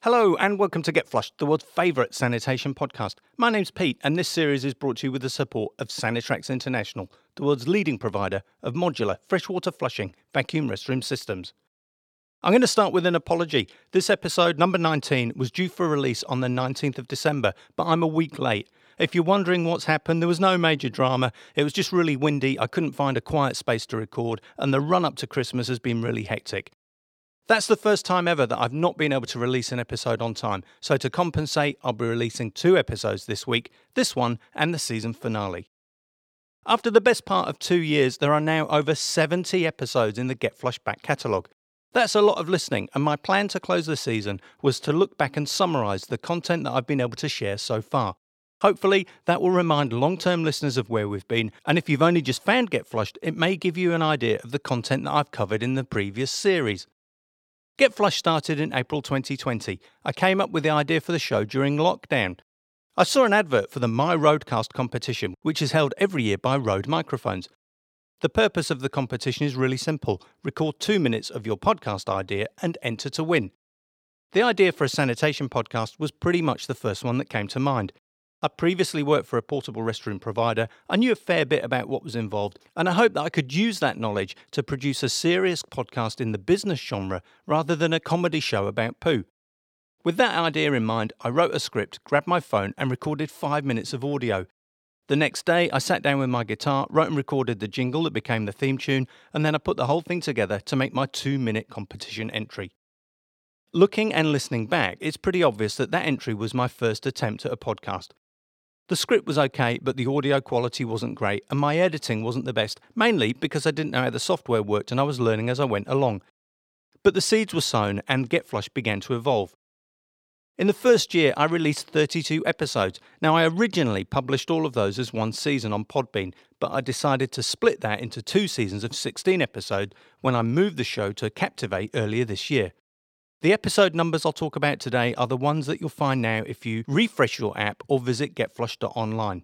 Hello and welcome to Get Flushed, the world's favourite sanitation podcast. My name's Pete and this series is brought to you with the support of Sanitrax International, the world's leading provider of modular freshwater flushing vacuum restroom systems. I'm going to start with an apology. This episode, number 19, was due for release on the 19th of December, but I'm a week late. If you're wondering what's happened, there was no major drama. It was just really windy, I couldn't find a quiet space to record, and the run-up to Christmas has been really hectic. That's the first time ever that I've not been able to release an episode on time, so to compensate, I'll be releasing 2 episodes this week, this one and the season finale. After the best part of 2 years, there are now over 70 episodes in the Get Flushed back catalogue. That's a lot of listening, and my plan to close the season was to look back and summarise the content that I've been able to share so far. Hopefully, that will remind long-term listeners of where we've been, and if you've only just found Get Flushed, it may give you an idea of the content that I've covered in the previous series. Get Flushed started in April 2020. I came up with the idea for the show during lockdown. I saw an advert for the My Roadcast competition, which is held every year by Rode Microphones. The purpose of the competition is really simple. Record 2 minutes of your podcast idea and enter to win. The idea for a sanitation podcast was pretty much the first one that came to mind. I previously worked for a portable restroom provider, I knew a fair bit about what was involved, and I hoped that I could use that knowledge to produce a serious podcast in the business genre rather than a comedy show about poo. With that idea in mind, I wrote a script, grabbed my phone and recorded 5 minutes of audio. The next day, I sat down with my guitar, wrote and recorded the jingle that became the theme tune, and then I put the whole thing together to make my 2-minute competition entry. Looking and listening back, it's pretty obvious that that entry was my first attempt at a podcast. The script was okay, but the audio quality wasn't great, and my editing wasn't the best, mainly because I didn't know how the software worked and I was learning as I went along. But the seeds were sown and Get Flushed began to evolve. In the first year, I released 32 episodes. Now, I originally published all of those as one season on Podbean, but I decided to split that into 2 seasons of 16 episodes when I moved the show to Captivate earlier this year. The episode numbers I'll talk about today are the ones that you'll find now if you refresh your app or visit getflushed.online.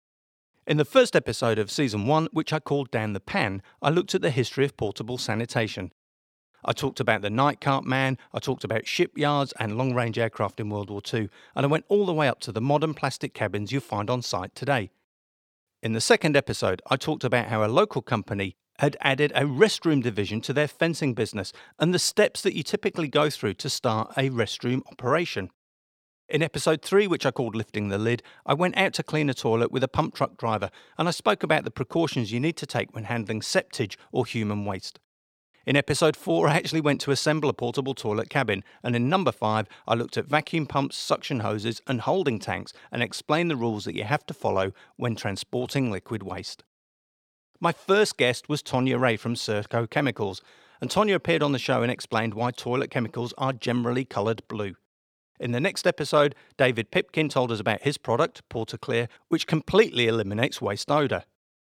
In the first episode of Season 1, which I called Down the Pan, I looked at the history of portable sanitation. I talked about the night cart man, I talked about shipyards and long-range aircraft in World War II, and I went all the way up to the modern plastic cabins you find on site today. In the second episode, I talked about how a local company had added a restroom division to their fencing business and the steps that you typically go through to start a restroom operation. In episode 3, which I called Lifting the Lid, I went out to clean a toilet with a pump truck driver and I spoke about the precautions you need to take when handling septage or human waste. In episode 4, I actually went to assemble a portable toilet cabin, and in number 5, I looked at vacuum pumps, suction hoses and holding tanks and explained the rules that you have to follow when transporting liquid waste. My first guest was Tonya Ray from Serco Chemicals, and Tonya appeared on the show and explained why toilet chemicals are generally coloured blue. In the next episode, David Pipkin told us about his product, Portaclear, which completely eliminates waste odour.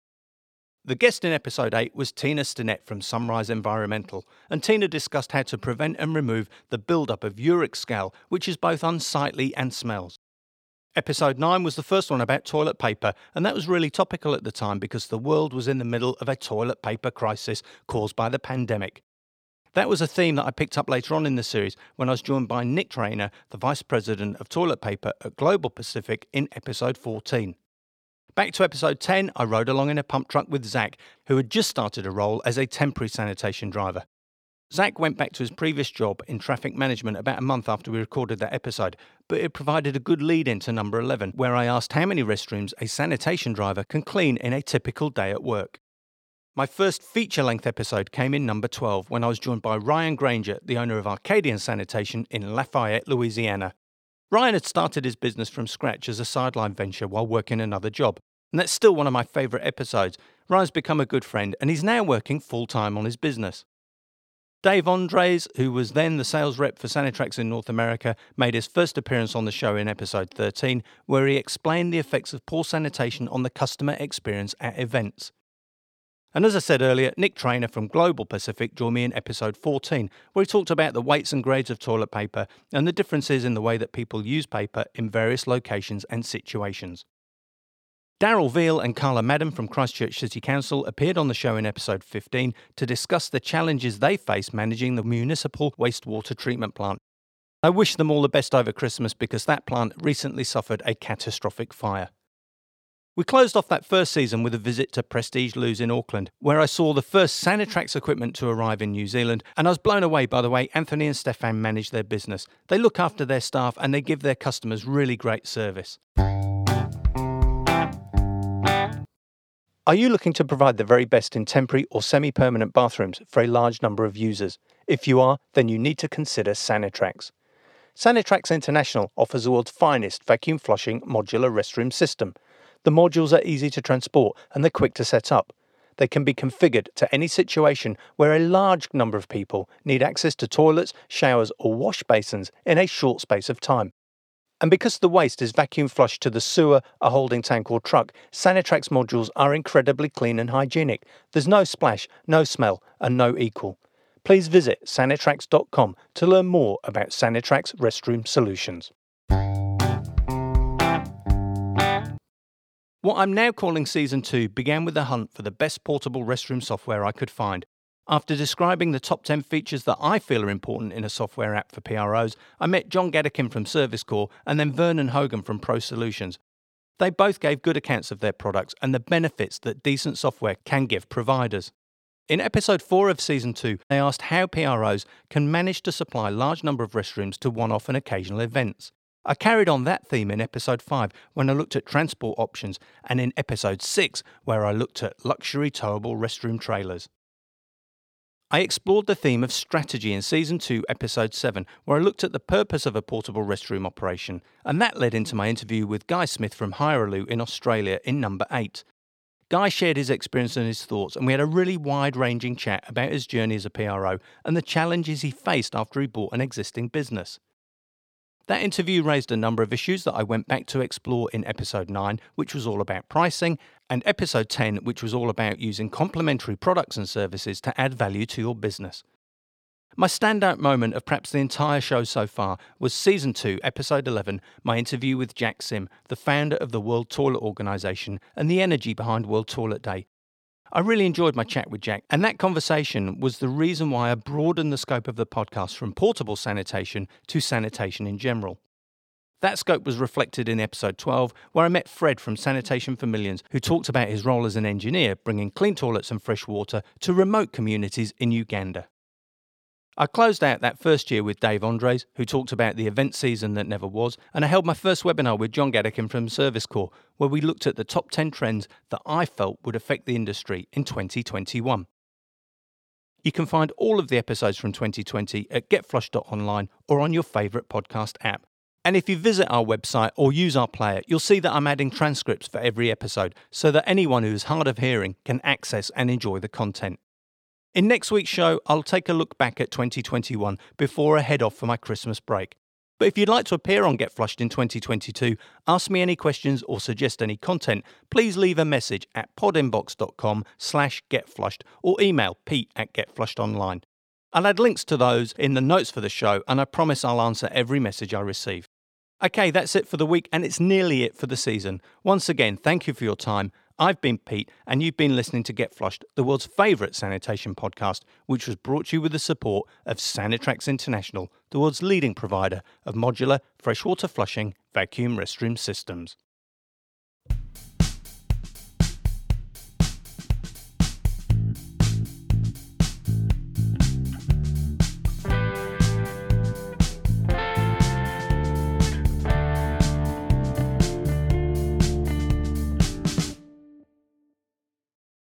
The guest in episode 8 was Tina Stinnett from Sunrise Environmental, and Tina discussed how to prevent and remove the build-up of uric scale, which is both unsightly and smells. Episode 9 was the first one about toilet paper, and that was really topical at the time because the world was in the middle of a toilet paper crisis caused by the pandemic. That was a theme that I picked up later on in the series when I was joined by Nick Trainer, the Vice President of Toilet Paper at Global Pacific, in episode 14. Back to episode 10, I rode along in a pump truck with Zach, who had just started a role as a temporary sanitation driver. Zach went back to his previous job in traffic management about a month after we recorded that episode, but it provided a good lead into number 11, where I asked how many restrooms a sanitation driver can clean in a typical day at work. My first feature-length episode came in number 12 when I was joined by Ryan Granger, the owner of Arcadian Sanitation in Lafayette, Louisiana. Ryan had started his business from scratch as a sideline venture while working another job, and that's still one of my favourite episodes. Ryan's become a good friend and he's now working full-time on his business. Dave Andres, who was then the sales rep for Sanitrax in North America, made his first appearance on the show in episode 13, where he explained the effects of poor sanitation on the customer experience at events. And as I said earlier, Nick Trainer from Global Pacific joined me in episode 14, where he talked about the weights and grades of toilet paper and the differences in the way that people use paper in various locations and situations. Daryl Veal and Carla Madden from Christchurch City Council appeared on the show in episode 15 to discuss the challenges they face managing the municipal wastewater treatment plant. I wish them all the best over Christmas because that plant recently suffered a catastrophic fire. We closed off that first season with a visit to Prestige Loos in Auckland, where I saw the first Sanitrax equipment to arrive in New Zealand, and I was blown away by the way Anthony and Stefan manage their business. They look after their staff and they give their customers really great service. Are you looking to provide the very best in temporary or semi-permanent bathrooms for a large number of users? If you are, then you need to consider Sanitrax. Sanitrax International offers the world's finest vacuum flushing modular restroom system. The modules are easy to transport and they're quick to set up. They can be configured to any situation where a large number of people need access to toilets, showers or wash basins in a short space of time. And because the waste is vacuum flushed to the sewer, a holding tank or truck, Sanitrax modules are incredibly clean and hygienic. There's no splash, no smell and no equal. Please visit sanitrax.com to learn more about Sanitrax restroom solutions. What I'm now calling Season 2 began with a hunt for the best portable restroom software I could find. After describing the top 10 features that I feel are important in a software app for PROs, I met John Gadakin from Service Corps and then Vernon Hogan from Pro Solutions. They both gave good accounts of their products and the benefits that decent software can give providers. In episode 4 of Season 2, they asked how PROs can manage to supply a large number of restrooms to one-off and occasional events. I carried on that theme in episode 5 when I looked at transport options and in episode 6 where I looked at luxury towable restroom trailers. I explored the theme of strategy in Season 2, Episode 7, where I looked at the purpose of a portable restroom operation, and that led into my interview with Guy Smith from Hiraloo in Australia in number 8. Guy shared his experience and his thoughts, and we had a really wide-ranging chat about his journey as a PRO and the challenges he faced after he bought an existing business. That interview raised a number of issues that I went back to explore in Episode 9, which was all about pricing, and Episode 10, which was all about using complementary products and services to add value to your business. My standout moment of perhaps the entire show so far was Season 2, Episode 11, my interview with Jack Sim, the founder of the World Toilet Organization and the energy behind World Toilet Day. I really enjoyed my chat with Jack, and that conversation was the reason why I broadened the scope of the podcast from portable sanitation to sanitation in general. That scope was reflected in episode 12, where I met Fred from Sanitation for Millions, who talked about his role as an engineer bringing clean toilets and fresh water to remote communities in Uganda. I closed out that first year with Dave Andres, who talked about the event season that never was, and I held my first webinar with John Gadakin from Service Corps, where we looked at the top 10 trends that I felt would affect the industry in 2021. You can find all of the episodes from 2020 at getflush.online or on your favourite podcast app. And if you visit our website or use our player, you'll see that I'm adding transcripts for every episode so that anyone who is hard of hearing can access and enjoy the content. In next week's show, I'll take a look back at 2021 before I head off for my Christmas break. But if you'd like to appear on Get Flushed in 2022, ask me any questions or suggest any content, please leave a message at podinbox.com/getflushed or email pete@getflushedonline. I'll add links to those in the notes for the show, and I promise I'll answer every message I receive. Okay, that's it for the week, and it's nearly it for the season. Once again, thank you for your time. I've been Pete, and you've been listening to Get Flushed, the world's favourite sanitation podcast, which was brought to you with the support of Sanitrax International, the world's leading provider of modular freshwater flushing vacuum restroom systems.